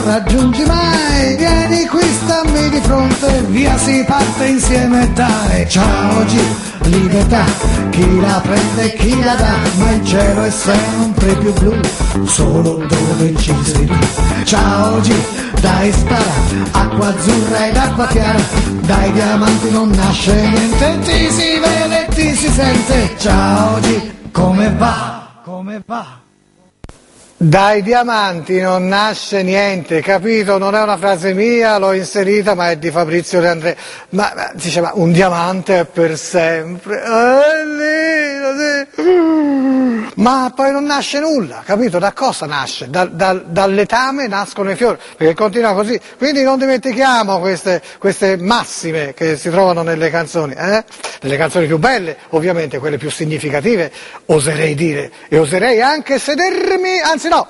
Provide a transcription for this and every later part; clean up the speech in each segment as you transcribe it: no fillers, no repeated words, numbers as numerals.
raggiungi mai, vieni qui, stammi di fronte, via si parte insieme, dai, ciao G. Libertà, chi la prende e chi la dà, ma il cielo è sempre più blu, solo dove ci sei tu. Ciao G, dai spara, acqua azzurra ed acqua chiara, dai diamanti non nasce niente, ti si vede e ti si sente. Ciao G, come va? Come va? Dai diamanti non nasce niente, capito? Non è una frase mia, l'ho inserita, ma è di Fabrizio De André. Ma diceva, un diamante è per sempre. Ma poi non nasce nulla, capito? Da cosa nasce? Dal letame nascono i fiori, perché continua così. Quindi non dimentichiamo queste massime che si trovano nelle canzoni, nelle canzoni più belle, ovviamente quelle più significative, oserei dire, e oserei anche sedermi, anzi no,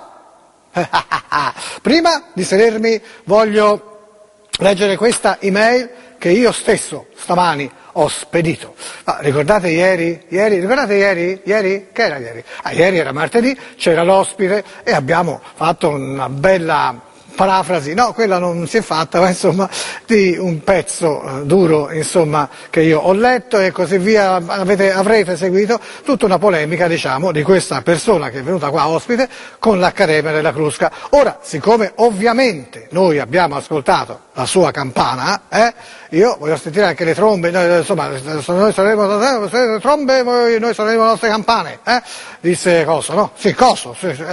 prima di sedermi voglio leggere questa email che io stesso stamani ho spedito. Ma ricordate ieri? Ricordate ieri? Ieri? Che era ieri? Ieri era martedì, c'era l'ospite e abbiamo fatto una bella parafrasi, no, quella non si è fatta, ma insomma di un pezzo duro, insomma, che io ho letto e così via. Avrete seguito tutta una polemica, diciamo, di questa persona che è venuta qua ospite con l'Accademia della Crusca. Ora, siccome ovviamente noi abbiamo ascoltato la sua campana, io voglio sentire anche le trombe, noi saremo le trombe, noi saremo le nostre campane, disse Coso, no? Sì, Coso,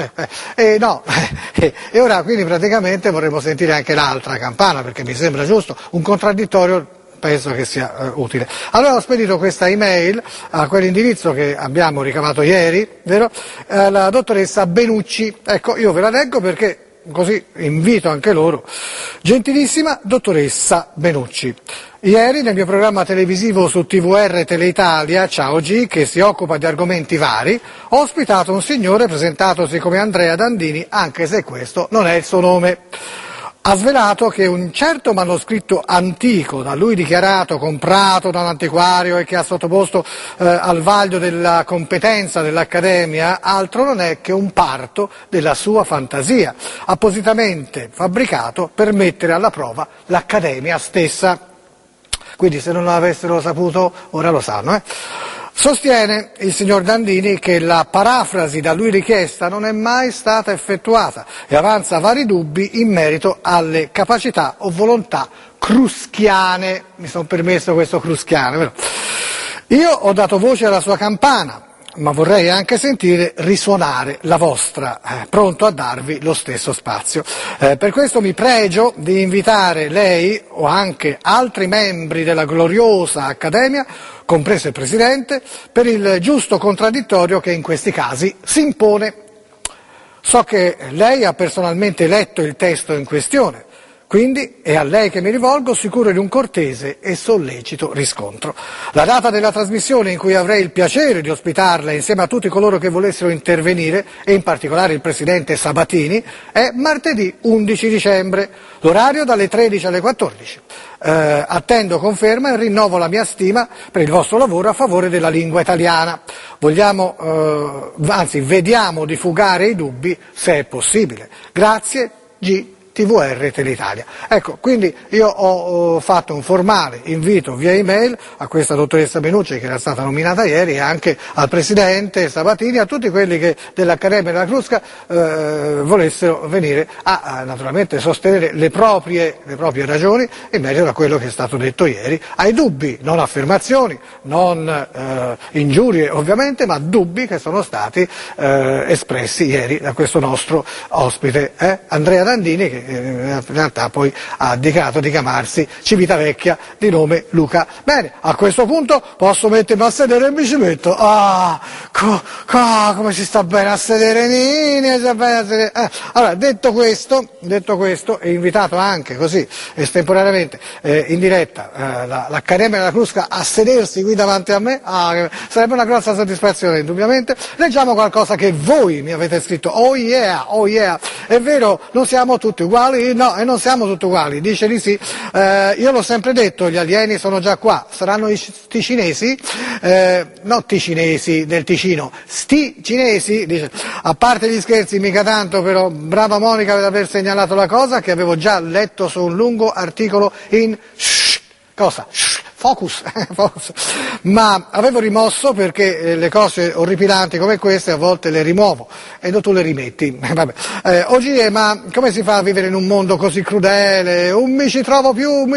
no, e ora quindi praticamente vorremmo sentire anche l'altra campana, perché mi sembra giusto, un contraddittorio penso che sia utile. Allora ho spedito questa email a quell'indirizzo che abbiamo ricavato ieri, vero? La dottoressa Benucci, ecco, io ve la leggo perché così invito anche loro. Gentilissima dottoressa Benucci, ieri nel mio programma televisivo su TVR Teleitalia, Ciao G, che si occupa di argomenti vari, ho ospitato un signore presentatosi come Andrea Dandini, anche se questo non è il suo nome. Ha svelato che un certo manoscritto antico, da lui dichiarato comprato da un antiquario e che ha sottoposto al vaglio della competenza dell'Accademia, altro non è che un parto della sua fantasia, appositamente fabbricato per mettere alla prova l'Accademia stessa. Quindi se non l'avessero saputo, ora lo sanno. Sostiene il signor Dandini che la parafrasi da lui richiesta non è mai stata effettuata e avanza vari dubbi in merito alle capacità o volontà cruschiane. Mi sono permesso questo cruschiane, vero? Io ho dato voce alla sua campana, ma vorrei anche sentire risuonare la vostra, pronto a darvi lo stesso spazio. Per questo mi pregio di invitare lei o anche altri membri della gloriosa Accademia, compreso il Presidente, per il giusto contraddittorio che in questi casi si impone. So che lei ha personalmente letto il testo in questione, quindi è a lei che mi rivolgo, sicuro di un cortese e sollecito riscontro. La data della trasmissione in cui avrei il piacere di ospitarla insieme a tutti coloro che volessero intervenire, e in particolare il Presidente Sabatini, è martedì 11 dicembre, l'orario dalle 13 alle 14. Attendo conferma e rinnovo la mia stima per il vostro lavoro a favore della lingua italiana. Vediamo di fugare i dubbi se è possibile. Grazie, G. TVR Teleitalia. Ecco, quindi io ho fatto un formale invito via email a questa dottoressa Benucci che era stata nominata ieri e anche al Presidente Sabatini, a tutti quelli che dell'Accademia della Crusca volessero venire a naturalmente sostenere le proprie ragioni in merito a quello che è stato detto ieri, ai dubbi, non affermazioni, non ingiurie ovviamente, ma dubbi che sono stati espressi ieri da questo nostro ospite, Andrea Dandini, che in realtà poi ha dichiarato di chiamarsi Civitavecchia, di nome Luca. Bene, a questo punto posso mettermi a sedere e mi ci metto. Come si sta bene a sedere, Nini, sta bene a sedere. Allora, detto questo, e invitato anche così estemporaneamente in diretta l'Accademia della Crusca a sedersi qui davanti a me, sarebbe una grossa soddisfazione indubbiamente. Leggiamo qualcosa che voi mi avete scritto. Oh yeah, è vero, non siamo tutti uguali. uguali? No, e non siamo tutti uguali, dice di sì. Io l'ho sempre detto, gli alieni sono già qua, saranno i ticinesi, no ticinesi del Ticino, sti cinesi, dice, a parte gli scherzi, mica tanto però, brava Monica per aver segnalato la cosa che avevo già letto su un lungo articolo in cosa? Focus, Focus, ma avevo rimosso perché le cose orripilanti come queste a volte le rimuovo e tu le rimetti. Vabbè. Oggi ma come si fa a vivere in un mondo così crudele? Mi ci trovo più,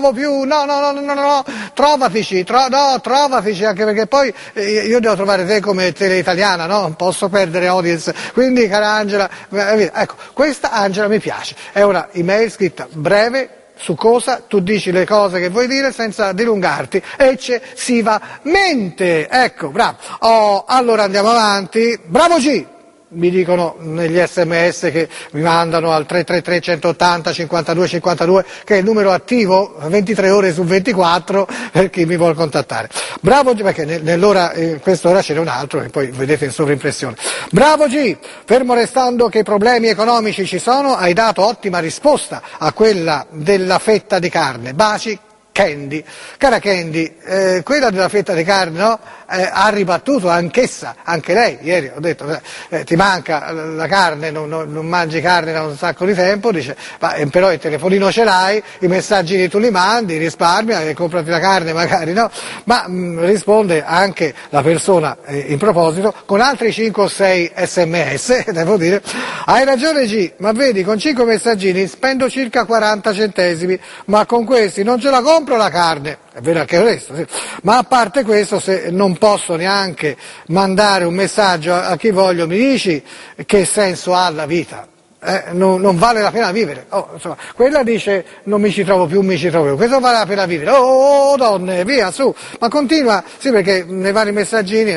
no, trovatici, trovatici, anche perché poi io devo trovare te come tele italiana, no? Non posso perdere audience, quindi cara Angela, ecco, questa Angela mi piace, è una email scritta breve, succosa, tu dici le cose che vuoi dire senza dilungarti eccessivamente. Ecco, bravo. Allora andiamo avanti. Bravo G! Mi dicono negli sms che mi mandano al 333 180 52 52 che è il numero attivo 23 ore su 24 per chi mi vuole contattare. Bravo G, perché nell'ora, in quest'ora ce n'è un altro che poi vedete in sovrimpressione. Bravo G, fermo restando che i problemi economici ci sono, hai dato ottima risposta a quella della fetta di carne. Baci Candy. Cara Candy, quella della fetta di carne, no? Ha ribattuto anch'essa, anche lei, ieri ho detto, ti manca la carne, non mangi carne da un sacco di tempo, dice, però il telefonino ce l'hai, i messaggini tu li mandi, risparmia e comprati la carne magari, no? Ma risponde anche la persona in proposito con altri 5 o 6 sms, devo dire, hai ragione G, ma vedi, con 5 messaggini spendo circa 40 centesimi, ma con questi non ce la compro la carne. È vero anche questo, sì. Ma a parte questo, se non posso neanche mandare un messaggio a chi voglio, mi dici che senso ha la vita? Non vale la pena vivere. Insomma, quella dice non mi ci trovo più, questo vale la pena vivere. Donne, via, su. Ma continua, sì, perché nei vari messaggini,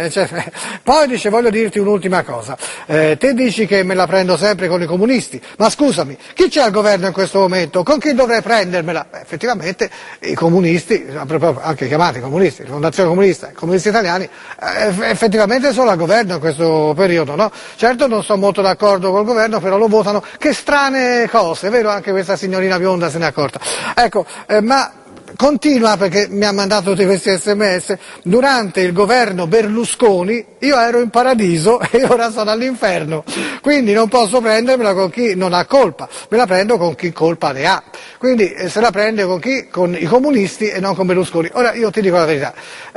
Poi dice voglio dirti un'ultima cosa. Te dici che me la prendo sempre con i comunisti, ma scusami, chi c'è al governo in questo momento? Con chi dovrei prendermela? Effettivamente i comunisti, anche chiamati comunisti, Fondazione Comunista, i comunisti italiani, effettivamente sono al governo in questo periodo, no? Certo non sono molto d'accordo col governo, però lo votano. Che strane cose, vero? Anche questa signorina bionda se n'è accorta. Ecco, ma continua perché mi ha mandato tutti questi sms. Durante il governo Berlusconi io ero in paradiso e ora sono all'inferno, quindi non posso prendermela con chi non ha colpa, me la prendo con chi colpa ne ha, quindi se la prende con chi? Con i comunisti e non con Berlusconi. Ora io ti dico la verità,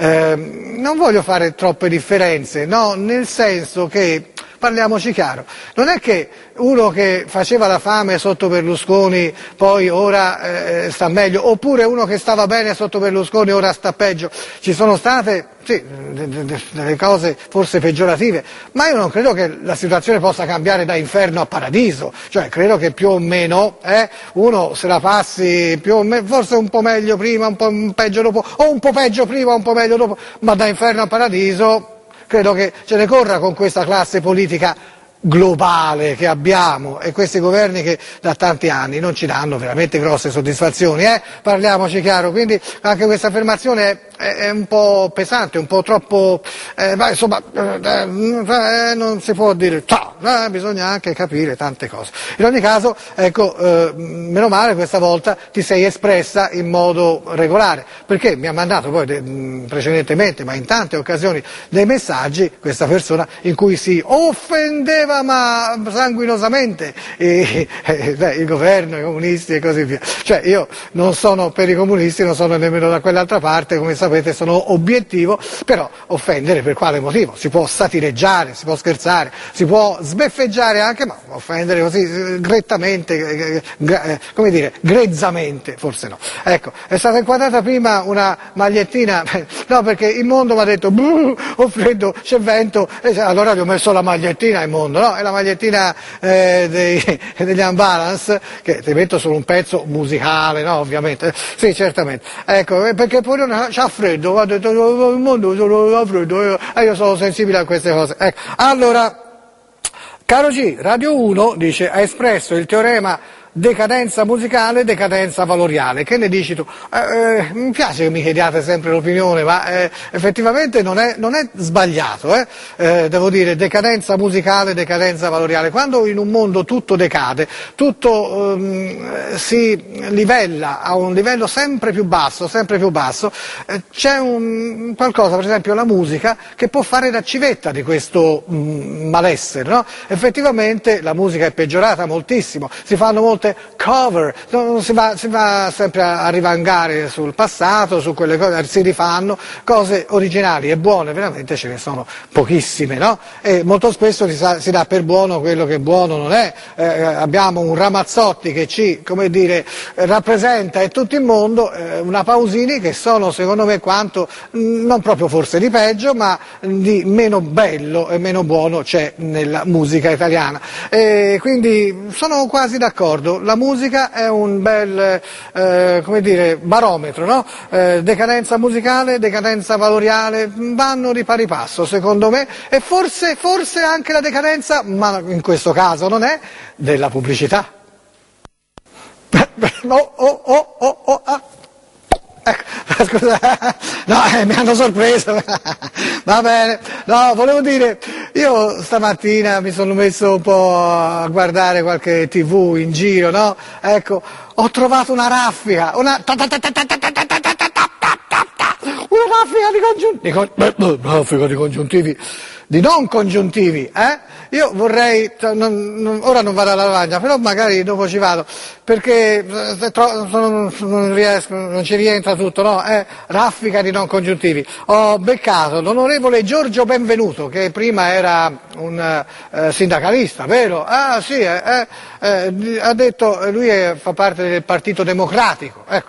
non voglio fare troppe differenze, no, nel senso che parliamoci chiaro, non è che uno che faceva la fame sotto Berlusconi poi ora sta meglio, oppure uno che stava bene sotto Berlusconi ora sta peggio. Ci sono state sì, delle cose forse peggiorative, ma io non credo che la situazione possa cambiare da inferno a paradiso, cioè credo che più o meno uno se la passi più o meno, forse un po' meglio prima, un po' peggio dopo, o un po' peggio prima, un po' meglio dopo, ma da inferno a paradiso credo che ce ne corra con questa classe politica globale che abbiamo e questi governi che da tanti anni non ci danno veramente grosse soddisfazioni, parliamoci chiaro, quindi anche questa affermazione è un po' pesante, un po' troppo, ma insomma non si può dire ciao, bisogna anche capire tante cose. In ogni caso, ecco, meno male questa volta ti sei espressa in modo regolare, perché mi ha mandato poi precedentemente, ma in tante occasioni, dei messaggi, questa persona, in cui si offendeva ma sanguinosamente il governo, i comunisti e così via. Cioè io non sono per i comunisti, non sono nemmeno da quell'altra parte, come sapete sono obiettivo, però offendere per quale motivo? Si può satireggiare, si può scherzare, si può sbeffeggiare anche, ma offendere così grettamente, come dire, grezzamente, forse no. Ecco, è stata inquadrata prima una magliettina, no perché il mondo mi ha detto ho freddo, c'è vento, allora gli ho messo la magliettina al mondo, no? È la magliettina degli Unbalance, che ti metto solo un pezzo musicale, no? Ovviamente, sì, certamente. Ecco, perché poi c'ha freddo, ha detto il mondo ha freddo, io sono sensibile a queste cose. Ecco, allora, caro G, Radio 1 dice, ha espresso il teorema decadenza musicale, decadenza valoriale. Che ne dici tu? Mi piace che mi chiediate sempre l'opinione, ma effettivamente non è sbagliato, devo dire, decadenza musicale, decadenza valoriale. Quando in un mondo tutto decade, tutto si livella a un livello sempre più basso, c'è qualcosa, per esempio la musica, che può fare da civetta di questo malessere, no? Effettivamente la musica è peggiorata moltissimo, si fanno molte cover, si va sempre a rivangare sul passato, su quelle cose, si rifanno cose originali e buone, veramente ce ne sono pochissime, no? E molto spesso si dà per buono quello che buono non è. Abbiamo un Ramazzotti che ci, come dire, rappresenta e tutto il mondo, una Pausini che sono secondo me quanto, non proprio forse di peggio, ma di meno bello e meno buono c'è nella musica italiana. E quindi sono quasi d'accordo, la musica è un bel come dire, barometro, no? Decadenza musicale, decadenza valoriale vanno di pari passo secondo me, e forse anche la decadenza, ma in questo caso non è, della pubblicità. Ecco, scusa, no, mi hanno sorpreso, va bene, no, volevo dire, io stamattina mi sono messo un po' a guardare qualche TV in giro, no? Ecco, ho trovato una raffica, una raffica di congiuntivi, di non congiuntivi, Io vorrei, ora non vado alla lavagna, però magari dopo ci vado, perché non riesco, non ci rientra tutto, no? Raffica di non congiuntivi. Ho beccato l'onorevole Giorgio Benvenuto, che prima era un sindacalista, vero? Ah sì, ha detto, lui fa parte del Partito Democratico, ecco,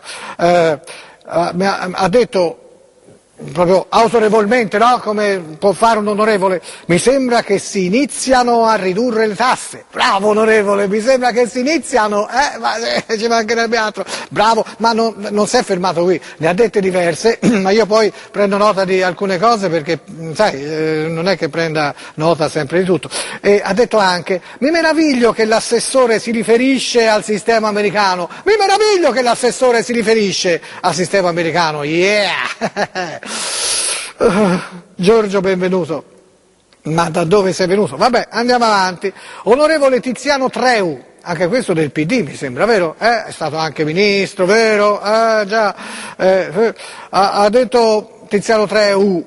ha detto proprio autorevolmente, no? Come può fare un onorevole, mi sembra che si iniziano a ridurre le tasse. Bravo onorevole, mi sembra che si iniziano, ma ci mancherebbe altro. Bravo, ma non si è fermato qui, ne ha dette diverse, ma io poi prendo nota di alcune cose perché, sai, non è che prenda nota sempre di tutto. E ha detto anche, mi meraviglio che l'assessore si riferisce al sistema americano, mi meraviglio che l'assessore si riferisce al sistema americano, yeah! Giorgio Benvenuto, ma da dove sei venuto? Vabbè, andiamo avanti. Onorevole Tiziano Treu, anche questo del PD mi sembra, vero? È stato anche ministro, vero? Già. Ha detto Tiziano Treu,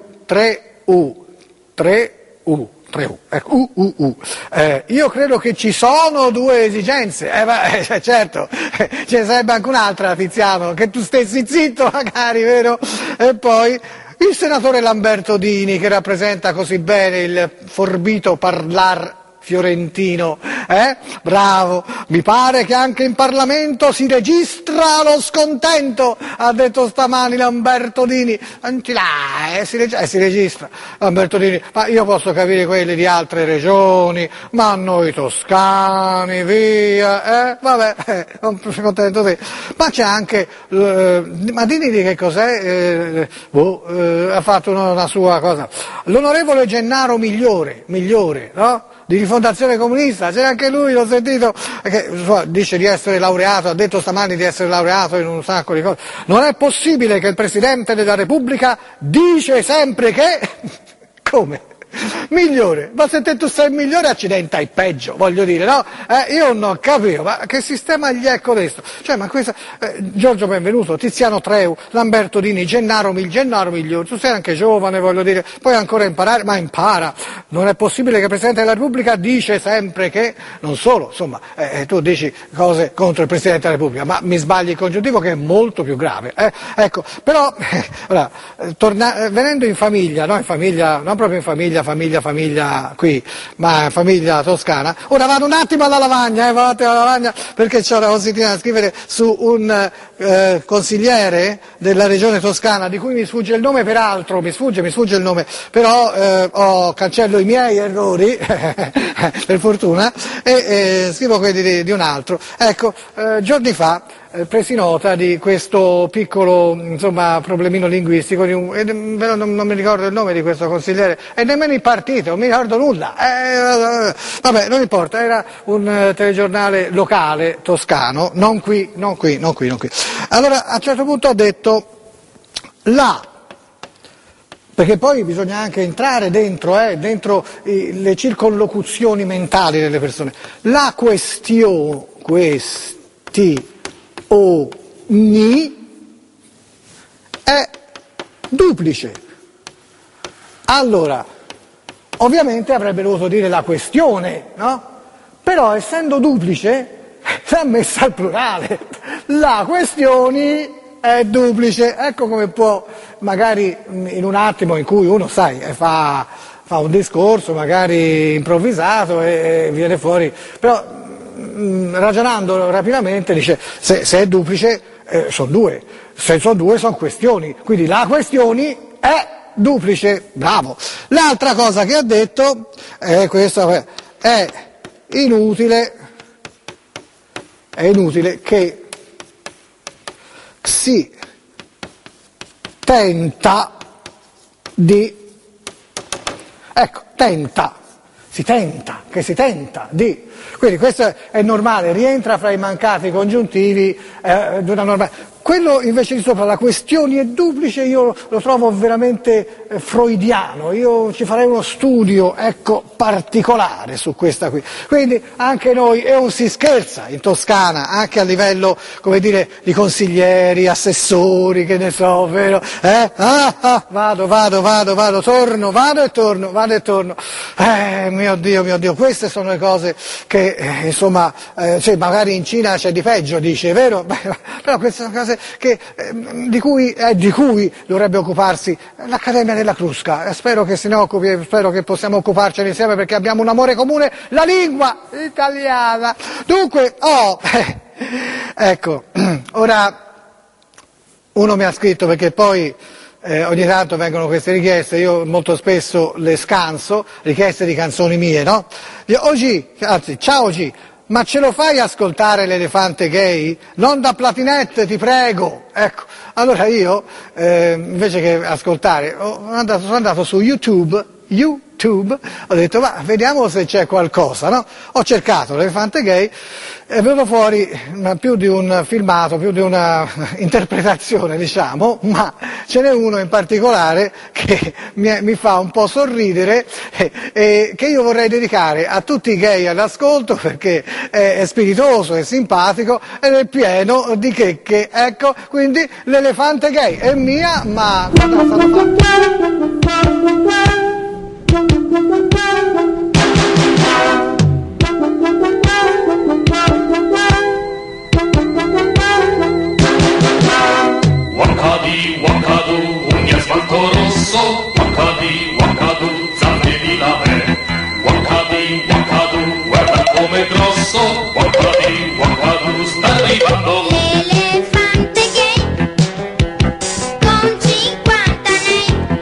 ecco, io credo che ci sono due esigenze, certo, ce ne sarebbe anche un'altra, Tiziano, che tu stessi zitto magari, vero? E poi il senatore Lamberto Dini, che rappresenta così bene il forbito parlar fiorentino, bravo, mi pare che anche in Parlamento si registra lo scontento, ha detto stamani Lamberto Dini, si registra Lamberto Dini, ma io posso capire quelli di altre regioni, ma noi toscani, via, vabbè, sono contento te. Ma c'è anche, ma Dini di che cos'è? Ha fatto una sua cosa, l'onorevole Gennaro Migliore, no? Di Rifondazione Comunista, c'è anche lui, l'ho sentito, che dice di essere laureato, ha detto stamani di essere laureato in un sacco di cose. Non è possibile che il Presidente della Repubblica dice sempre che... Come? Migliore, ma se te tu sei migliore accidenta il peggio, voglio dire, no? Io non capivo, ma che sistema gli è questo? Cioè, ma questo, Giorgio Benvenuto, Tiziano Treu, Lamberto Dini, Gennaro Migliore, tu sei anche giovane, voglio dire, puoi ancora imparare, ma impara, non è possibile che il Presidente della Repubblica dice sempre che, non solo, insomma, tu dici cose contro il Presidente della Repubblica, ma mi sbagli il congiuntivo che è molto più grave, ecco, però, ora, venendo in famiglia, no? In famiglia, non proprio in famiglia qui, ma famiglia toscana. Ora vado un attimo alla lavagna, perché c'ho la consigliera da scrivere su un consigliere della regione toscana, di cui mi sfugge il nome, peraltro, mi sfugge il nome, però cancello i miei errori, per fortuna, e scrivo quelli di un altro. Ecco, giorni fa presi nota di questo piccolo, insomma, problemino linguistico, non mi ricordo il nome di questo consigliere, e nemmeno il partito, non mi ricordo nulla. Vabbè, non importa, era un telegiornale locale toscano, non qui. Allora, a un certo punto ha detto, perché poi bisogna anche entrare dentro le circonlocuzioni mentali delle persone. La questioni è duplice. Allora, ovviamente avrebbe dovuto dire la questione, no? Però essendo duplice, l'ha messa al plurale. La questioni è duplice. Ecco come può, magari in un attimo in cui uno, fa un discorso magari improvvisato e viene fuori, però ragionando rapidamente dice se è duplice sono due, se sono due sono questioni, quindi la questioni è duplice, bravo. L'altra cosa che ha detto è questa, è inutile che si tenta di, quindi questo è normale, rientra fra i mancati congiuntivi di una normale. Quello invece di sopra, la questione è duplice, io lo trovo veramente freudiano, io ci farei uno studio, particolare su questa qui. Quindi anche noi, e non si scherza in Toscana, anche a livello, come dire, di consiglieri, assessori, che ne so, vero? Vado, torno, vado e torno. Mio Dio, queste sono le cose che, insomma, magari in Cina c'è di peggio, dice, vero? Però queste sono cose di cui dovrebbe occuparsi l'Accademia della Crusca. Spero che se ne occupi, spero che possiamo occuparcene insieme, perché abbiamo un amore comune, la lingua italiana. Dunque, ecco, ora uno mi ha scritto, perché poi ogni tanto vengono queste richieste, io molto spesso le scanso, richieste di canzoni mie, no? Ciao G, ma ce lo fai ascoltare l'elefante gay? Non da platinette, ti prego. Ecco, allora io, invece che ascoltare, sono andato su YouTube, ho detto, ma vediamo se c'è qualcosa, no? Ho cercato l'elefante gay, è venuto fuori più di un filmato, più di una interpretazione, diciamo, ma ce n'è uno in particolare che mi fa un po' sorridere e che io vorrei dedicare a tutti i gay all'ascolto, perché è spiritoso, è simpatico ed è pieno di checche, ecco, quindi l'elefante gay è mia, ma quando la fanno fare? Wakadu, un asfalto rosso, Wakadu, zanne di lame. Wakadu, guarda come grosso, Wakadu, sta arrivando. L'elefante gay, con 50 nei,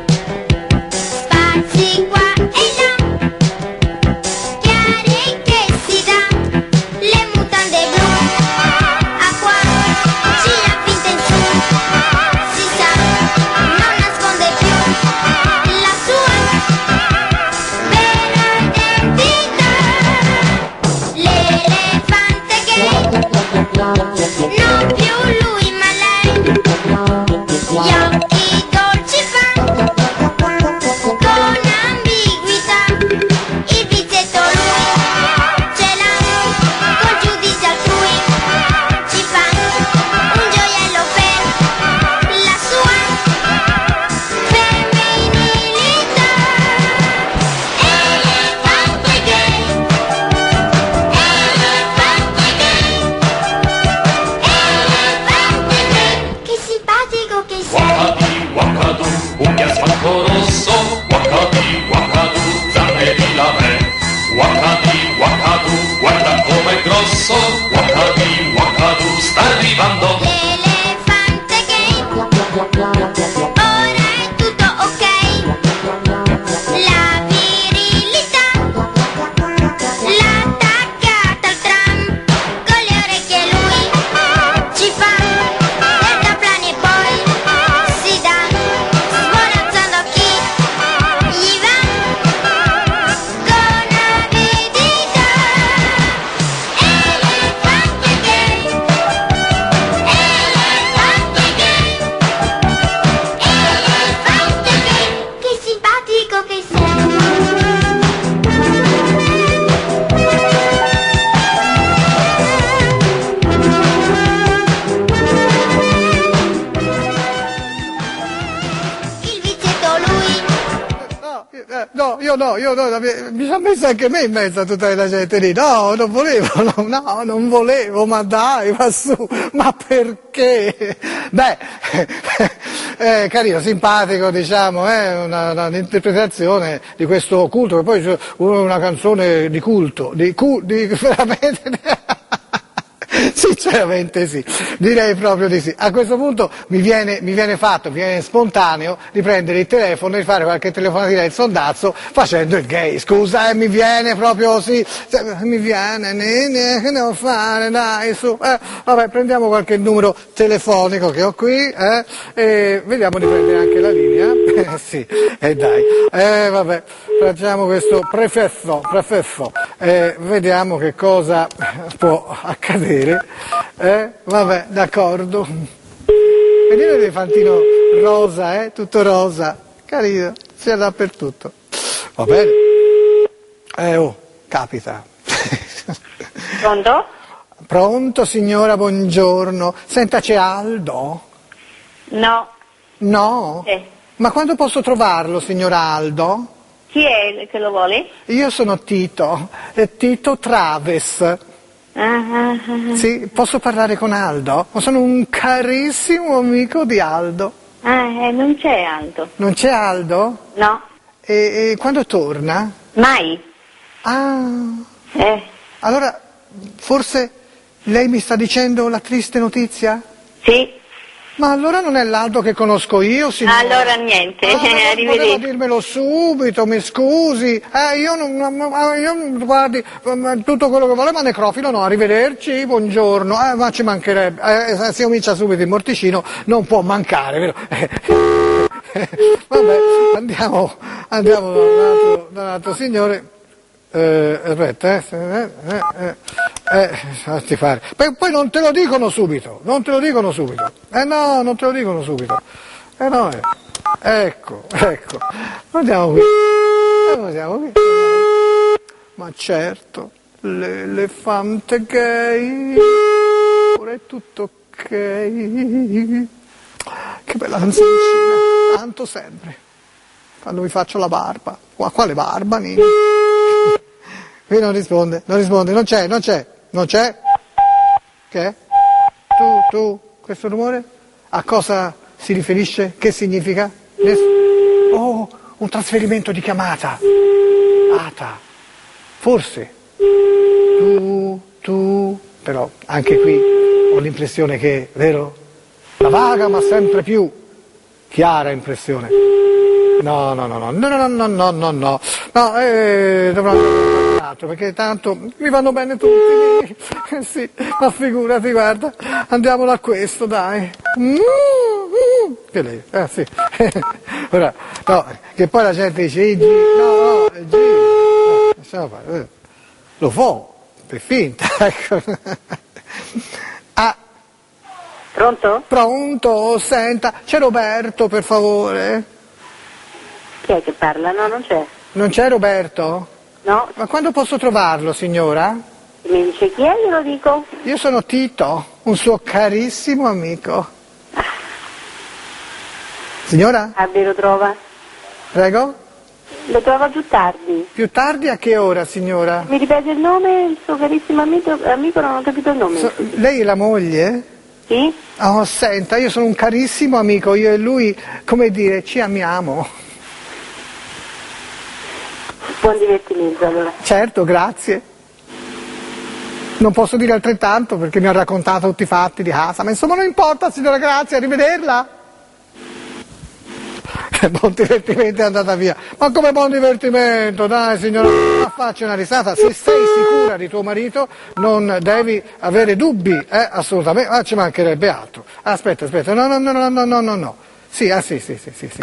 spazi qua e là, chiari che si dà, le mutande blu, a qua, gira finta in su, si sa, non nasconde più la sua vera identità. L'elefante gay non mi sono messo anche me in mezzo a tutta la gente lì, no, non volevo, ma dai, va su, ma perché? Beh, carino, simpatico, diciamo, un'interpretazione di questo culto, che poi c'è una canzone di culto, veramente... Sinceramente sì, direi proprio di sì. A questo punto mi viene spontaneo di prendere il telefono e di fare qualche telefonatina del sondazzo facendo il gay. Scusa, mi viene proprio sì, mi viene, che devo fare, dai, su. Vabbè, prendiamo qualche numero telefonico che ho qui, e vediamo di prendere anche la linea. Sì, dai. Vabbè, facciamo questo prefesso, vediamo che cosa può accadere. Vabbè, d'accordo. Vedete l'elefantino rosa, tutto rosa, carino, sia dappertutto. Va bene? Capita. Pronto? Pronto, signora, buongiorno. Senta, c'è Aldo? No. No? Ma quando posso trovarlo, signor Aldo? Chi è che lo vuole? Io sono Tito, Tito Traves. Sì, posso parlare con Aldo? Sono un carissimo amico di Aldo. Non c'è Aldo. Non c'è Aldo? No. E quando torna? Mai. Allora, forse lei mi sta dicendo la triste notizia? Sì. Ma allora non è l'Aldo che conosco io, signora? Allora niente, arrivederci. Poteva dirmelo subito, mi scusi. Io guardi, tutto quello che vuole, ma necrofilo no, arrivederci, buongiorno. Ma ci mancherebbe, se comincia subito il morticino non può mancare, vero? Vabbè, andiamo da un altro signore. Aspetta, fatti fare. Poi non te lo dicono subito. No, non te lo dicono subito. No, ecco. Andiamo qui. Ma certo, l'elefante gay, ora è tutto ok. Che bella canzoncina, tanto sempre. Quando mi faccio la barba. Quale barba, Nino? Qui non risponde, non c'è. Che è? Tu, questo rumore? A cosa si riferisce? Che significa? Oh, un trasferimento di chiamata. Ata. Forse. Tu, però anche qui ho l'impressione che, vero? La vaga ma sempre più chiara impressione. No, dovrò andare altro, perché tanto mi vanno bene tutti. Sì, ma figurati, guarda, andiamolo a questo, dai. Che lei, sì. Ora, no, che poi la gente dice, lasciamo fare, lo fa, per finta, ecco. Pronto, senta, c'è Roberto, per favore? Chi è che parla? No, non c'è. Non c'è Roberto? No. Ma quando posso trovarlo, signora? Mi dice chi è, glielo dico. Io sono Tito, un suo carissimo amico. Signora? Lo trova. Prego? Lo trova più tardi. Più tardi a che ora, signora? Mi ripete il nome? Il suo carissimo amico non ho capito il nome. Lei è la moglie? Sì? Oh, senta, io sono un carissimo amico, io e lui, come dire, ci amiamo. Buon divertimento allora. Certo, grazie. Non posso dire altrettanto perché mi ha raccontato tutti i fatti di casa, ma insomma non importa, signora, grazie, arrivederla. Buon divertimento, è andata via. Ma come buon divertimento? Dai, signora, ma faccia una risata. Se sei sicura di tuo marito non devi avere dubbi, assolutamente. Ma ci mancherebbe altro. Aspetta, no. Sì, sì.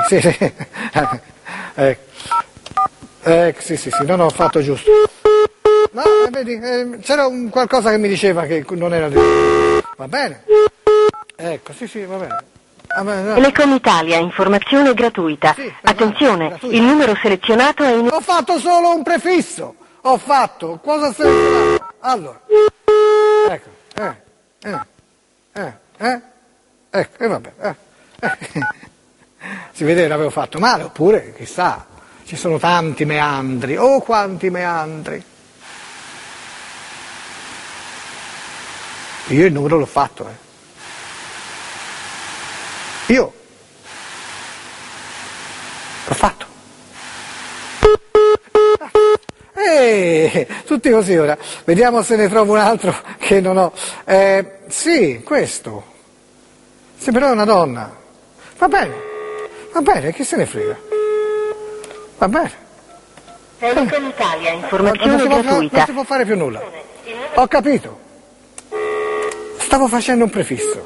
Sì, non ho fatto giusto. No, vedi, c'era qualcosa che mi diceva che non era giusto. Va bene. Ecco, sì, va bene. Telecom Italia, informazione gratuita. Sì, attenzione, gratuita. il numero selezionato è in... Ho fatto solo un prefisso. Cosa selezionato? Allora. Ecco. Ecco, e vabbè. Si vede che l'avevo fatto male, oppure, chissà, ci sono tanti meandri, oh quanti meandri. Io il numero l'ho fatto, Io l'ho fatto. Tutti così ora. Vediamo se ne trovo un altro che non ho. Sì, questo. Sì, però è una donna. Va bene, chi se ne frega? Va bene. Telecom Italia, informazione gratuita. Non si può fare più nulla. Ho capito. Stavo facendo un prefisso.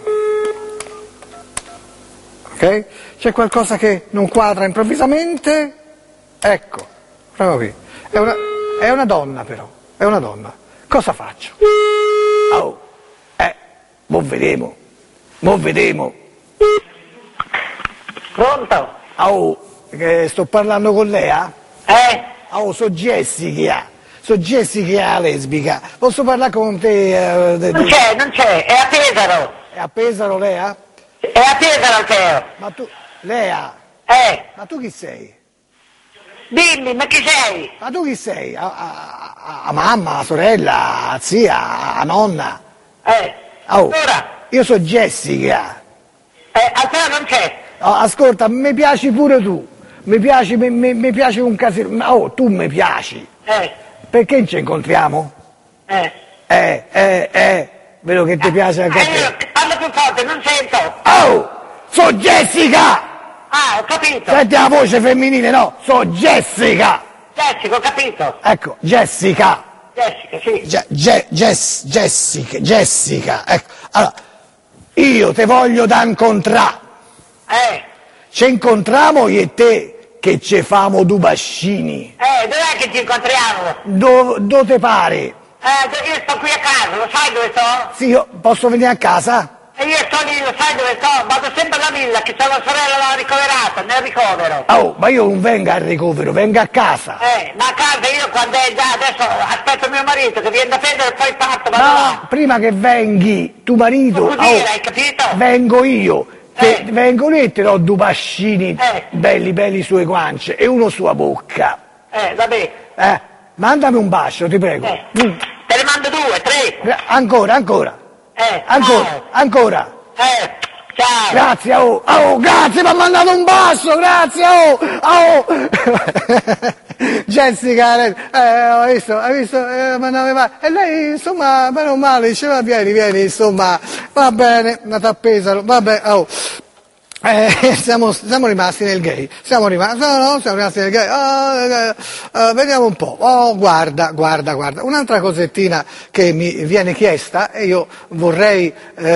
Ok? C'è qualcosa che non quadra improvvisamente? Ecco, proprio qui. È una donna però, è una donna. Cosa faccio? Oh, mo vedemo. Pronto? Oh, che sto parlando con Lea? Oh, so Jessica lesbica. Posso parlare con te? Non c'è, è a Pesaro. È a Pesaro, Lea? È a Pesaro il Teo. Ma tu, Lea? Ma tu chi sei? Dimmi, ma chi sei? Ma tu chi sei? A mamma, a sorella, a zia, a nonna? Oh, Ora? io sono Jessica. Al Teo non c'è. Oh, ascolta, mi piaci pure tu. Mi piace un casino. Oh, tu mi piaci. Perché non ci incontriamo? Vedo che ti piace anche a te. Parla più forte, non sento. Oh, so Jessica! Ah, ho capito. Senti la voce femminile, no? So Jessica! Jessica, ho capito. Ecco, Jessica. Jessica, sì. Jessica, ecco. Allora, io te voglio da incontrare. Ci incontriamo io e te che ci famo due bascini. Dov'è che ci incontriamo? Dove te pare? Io sto qui a casa, lo sai dove sto? Sì, io posso venire a casa? E io sto lì, lo sai dove sto? Vado sempre alla villa, che c'è la sorella là ricoverata, nel ricovero. Oh, ma io non vengo al ricovero, vengo a casa. Ma a casa io quando è già, adesso aspetto mio marito che viene da prendere e poi parto, vado là. Prima che venghi, tuo marito, hai capito? vengo io. Vengo lì e te do due pascini belli sulle guance e uno sulla bocca. Vabbè. Mandami un bacio, ti prego. Te ne mando 2, 3. Ancora. Ciao. Grazie, grazie, mi ha mandato un bacio, grazie, Jessica, hai visto, e lei, insomma, bene o male, diceva, vieni, insomma, va bene, andata a Pesaro, vabbè, siamo rimasti nel gay, siamo rimasti nel gay, vediamo un po', guarda, un'altra cosettina che mi viene chiesta e io vorrei,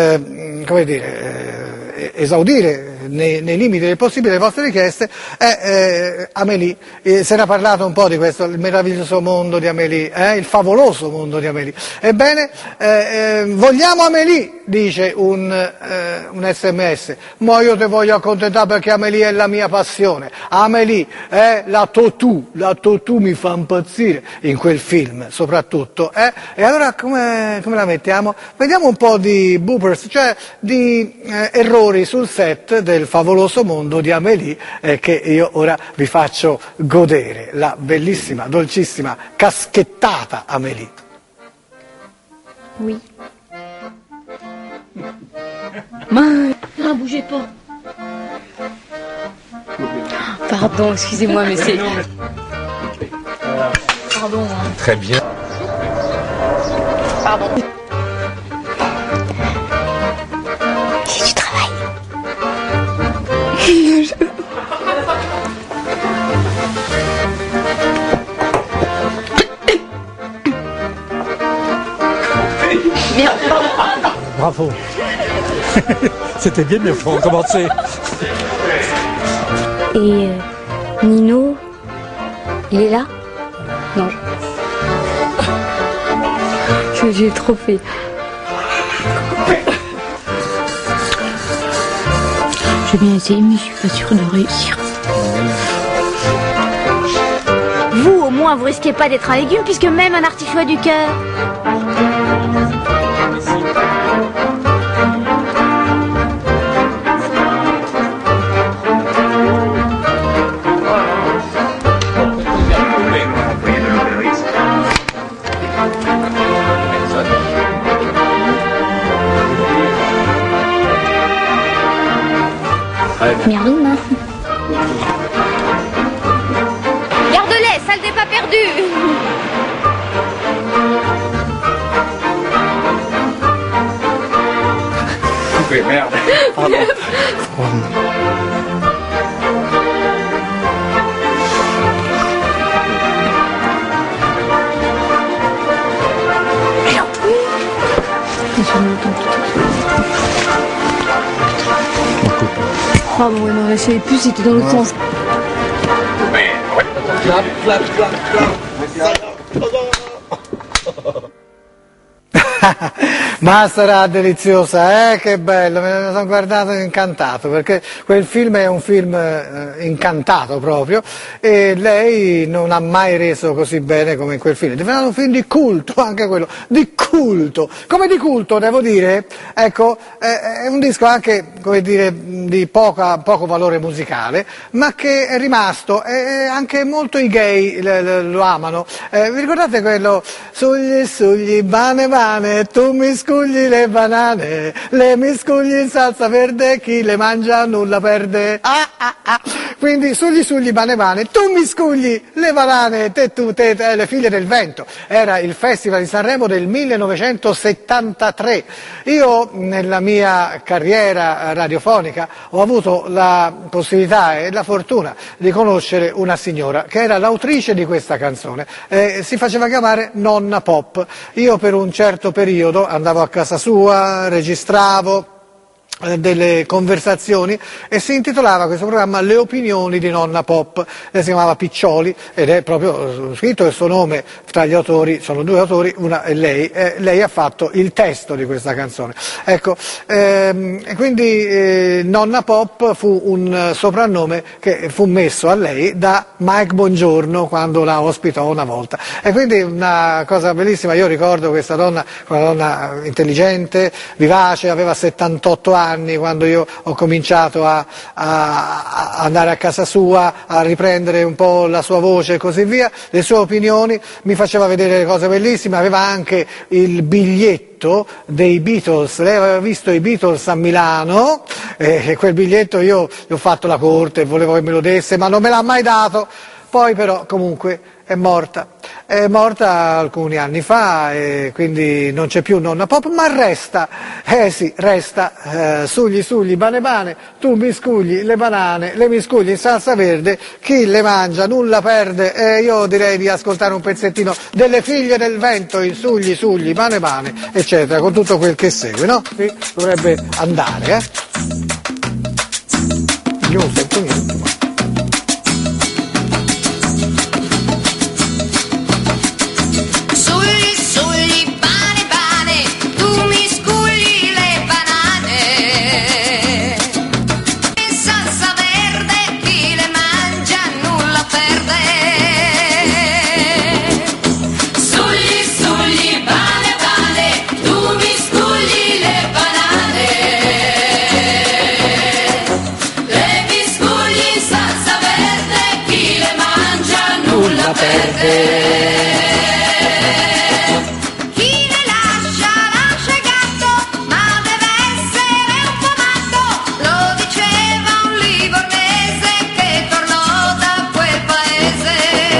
esaudire nei limiti del possibile le vostre richieste, è Amélie, se ne ha parlato un po' di questo, il meraviglioso mondo di Amélie, il favoloso mondo di Amélie. Ebbene, vogliamo Amélie, dice un SMS, ma io te voglio accontentare perché Amélie è la mia passione, Amélie è la Totù mi fa impazzire in quel film soprattutto, e allora come la mettiamo? Vediamo un po' di bloopers, cioè di errori sul set del favoloso mondo di Amélie che io ora vi faccio godere, la bellissima, dolcissima, caschettata Amélie. Oui. Non, bougez pas. Pardon, excusez-moi, mais c'est... Pardon. Très bien. Pardon. C'est du travail. Merde. Bravo. C'était bien, mais il faut recommencer. Et Nino, il est là? Non. J'ai trop fait. J'ai bien essayé, mais je suis pas sûre de réussir. Vous, au moins, vous risquez pas d'être un légume, puisque même un artichaut a du cœur. Merlin, hein. Garde-les, salle des pas perdus. Coupé, merde. Oh bon, ouais, non, là, je savais plus si c'était dans l'autre sens. Clap, clap, clap, clap. Ma sarà deliziosa, che bello, me ne sono guardato incantato, perché quel film è un film incantato proprio, e lei non ha mai reso così bene come in quel film. Deve essere un film di culto, anche quello, di culto. Come di culto, devo dire, ecco, è un disco anche, come dire, di poco valore musicale, ma che è rimasto, e anche molto i gay lo amano. Vi ricordate quello, sugli, bane, tu mi scugli le banane, le miscugli in salsa verde, chi le mangia nulla perde. Quindi sugli, bane, tu mi scugli le banane, te, le figlie del vento. Era il Festival di Sanremo del 1973. Io nella mia carriera radiofonica ho avuto la possibilità e la fortuna di conoscere una signora che era l'autrice di questa canzone. Si faceva chiamare Nonna Pop. Io per un certo periodo andavo a casa sua, registravo delle conversazioni e si intitolava questo programma Le opinioni di Nonna Pop. Lei si chiamava Piccioli ed è proprio scritto il suo nome tra gli autori, sono due autori, una è lei, lei ha fatto il testo di questa canzone. Ecco, e quindi Nonna Pop fu un soprannome che fu messo a lei da Mike Bongiorno quando la ospitò una volta. E quindi una cosa bellissima, io ricordo questa donna, una donna intelligente, vivace, aveva 78 anni quando io ho cominciato a andare a casa sua, a riprendere un po' la sua voce e così via, le sue opinioni, mi faceva vedere cose bellissime, aveva anche il biglietto dei Beatles, lei aveva visto i Beatles a Milano e quel biglietto io gli ho fatto la corte, volevo che me lo desse, ma non me l'ha mai dato. Poi però comunque è morta alcuni anni fa e quindi non c'è più Nonna Pop, ma resta, sugli, bane, tu mi scugli le banane, le miscugli in salsa verde, chi le mangia nulla perde, e io direi di ascoltare un pezzettino delle figlie del vento, in sugli, bane, eccetera, con tutto quel che segue, no? Qui dovrebbe andare, Io non sento niente, ma... Chi ne lascia il gatto, ma deve essere un po' matto, lo diceva un livornese che tornò da quel paese.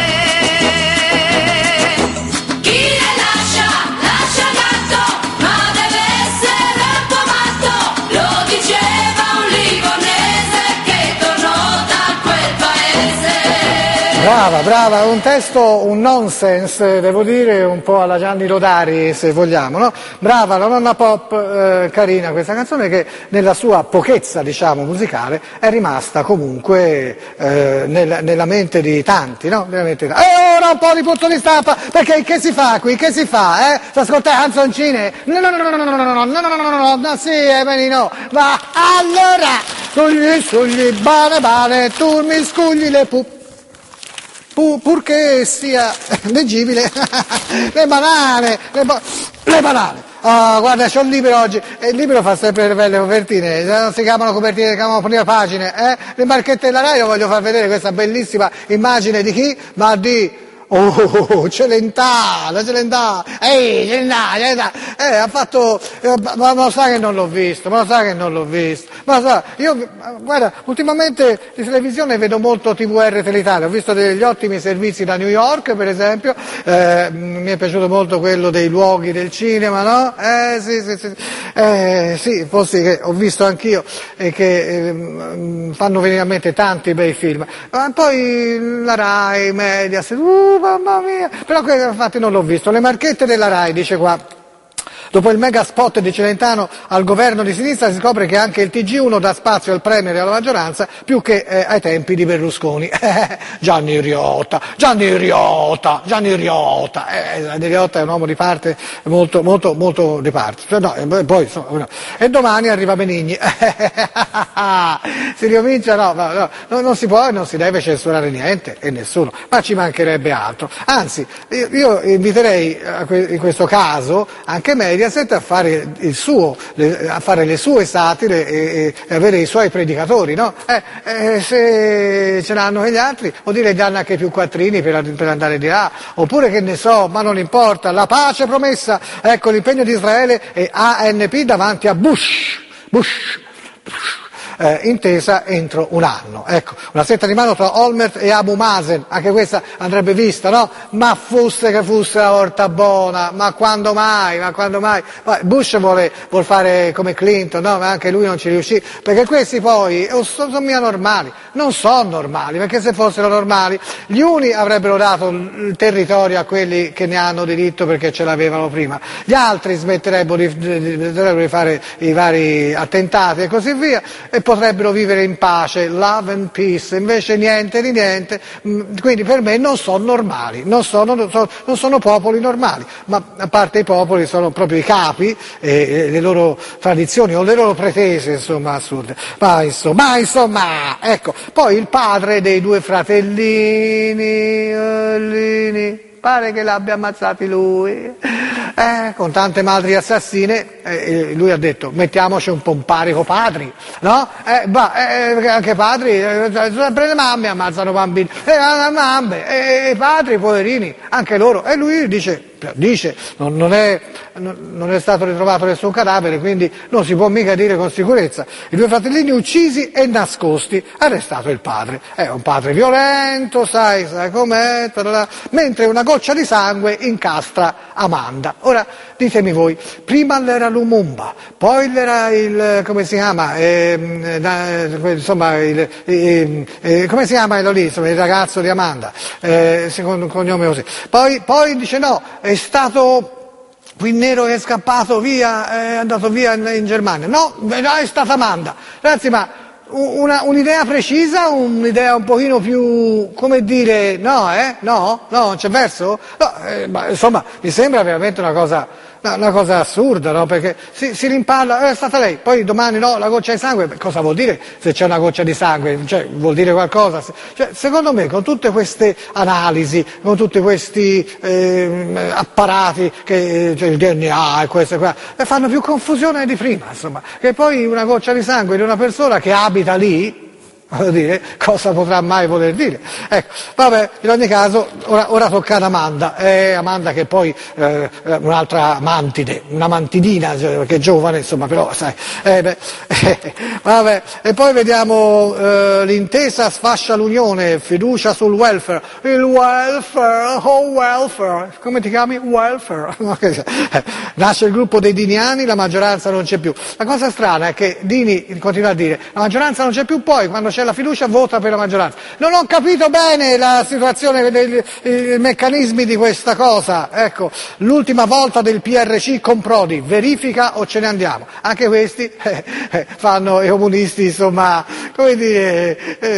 Chi ne lascia il gatto, ma deve essere un po' matto, lo diceva un livornese che tornò da quel paese. Brava, un testo, un nonsense, devo dire, un po' alla Gianni Rodari, se vogliamo, no? Brava, la Nonna Pop, carina questa canzone che nella sua pochezza, diciamo, musicale è rimasta comunque nella mente di tanti, no? E ora un po' di punto di stampa, perché che si fa qui? Che si fa, Si ascolta canzoncine? No, sì, no, ma allora, sugli, bane, tu mi scugli le purché sia leggibile, le banane. Oh, guarda, c'ho il libro oggi, e il libro fa sempre le belle copertine, non si chiamano copertine, si chiamano prime pagine, Le marchette della Rai, io voglio far vedere questa bellissima immagine di chi? Ma di Celentano, ha fatto, ma lo sa che non l'ho visto, guarda, ultimamente in televisione vedo molto TVR Teletalia, ho visto degli ottimi servizi da New York, per esempio, mi è piaciuto molto quello dei luoghi del cinema, no? Sì, posti che ho visto anch'io e che fanno venire a mente tanti bei film, ma poi la Rai, Mediaset, mamma mia, però infatti non l'ho visto. Le marchette della Rai, dice qua, dopo il mega spot di Celentano al governo di sinistra si scopre che anche il TG1 dà spazio al premier e alla maggioranza più che ai tempi di Berlusconi. Gianni Riotta è un uomo di parte, molto di parte. Poi, insomma, e domani arriva Benigni. Si ricomincia, no, non si può e non si deve censurare niente e nessuno, ma ci mancherebbe altro. Anzi, io inviterei in questo caso anche Mediaset a fare a fare le sue satire e avere i suoi predicatori, no? Se ce l'hanno gli altri, vuol dire danno anche più quattrini per andare di là, oppure che ne so, ma non importa, la pace promessa, ecco l'impegno di Israele e ANP davanti a Bush. Intesa entro un anno. Ecco, una stretta di mano tra Olmert e Abu Mazen, anche questa andrebbe vista, no? Ma fosse la Ortabona, ma quando mai? Bush vuol fare come Clinton, no? Ma anche lui non ci riuscì, perché questi poi sono mica normali, non sono normali, perché se fossero normali gli uni avrebbero dato il territorio a quelli che ne hanno diritto perché ce l'avevano prima, gli altri smetterebbero di fare i vari attentati e così via, e potrebbero vivere in pace, love and peace, invece niente di niente, quindi per me non sono normali, non sono popoli normali, ma a parte i popoli sono proprio i capi e le loro tradizioni o le loro pretese, insomma, assurde. Ma insomma, ecco, poi il padre dei due fratellini, pare che l'abbia ammazzati lui, con tante madri assassine, lui ha detto mettiamoci un po' un parico padri, no? Anche padri, sempre le mamme ammazzano bambini, e i padri poverini, anche loro, e lui dice non è stato ritrovato nessun cadavere, quindi non si può mica dire con sicurezza. I due fratellini uccisi e nascosti, arrestato il padre. È un padre violento, sai com'è, mentre una goccia di sangue incastra Amanda. Ora, ditemi voi, prima l'era Lumumba, poi l'era come si chiama, come si chiama lì, insomma, il ragazzo di Amanda, secondo un cognome così. Poi dice no, è stato Quinnero che è scappato via, è andato via in Germania. No, è stata Amanda. Ragazzi, ma un'idea precisa, un'idea un pochino più, come dire, no, non c'è verso? No, ma insomma, mi sembra veramente una cosa assurda, no? Perché si rimpalla, è stata lei, poi domani no, la goccia di sangue, cosa vuol dire se c'è una goccia di sangue? Cioè, vuol dire qualcosa? Cioè, secondo me, con tutte queste analisi, con tutti questi apparati, cioè il DNA e questo e qua, fanno più confusione di prima, insomma, che poi una goccia di sangue di una persona che abita lì, voglio dire, cosa potrà mai voler dire? Ecco, vabbè, in ogni caso, ora tocca ad Amanda, Amanda che poi un'altra mantide, una mantidina, cioè, che è giovane, insomma, però, sai, vabbè, e poi vediamo l'intesa sfascia l'unione, fiducia sul welfare, il welfare, come ti chiami? Welfare, nasce il gruppo dei diniani, la maggioranza non c'è più. La cosa strana è che Dini continua a dire, la maggioranza non c'è più, poi quando c'è la fiducia vota per la maggioranza. Non ho capito bene la situazione, i meccanismi di questa cosa. Ecco, l'ultima volta del PRC con Prodi, verifica o ce ne andiamo? Anche questi fanno i comunisti, insomma, come dire,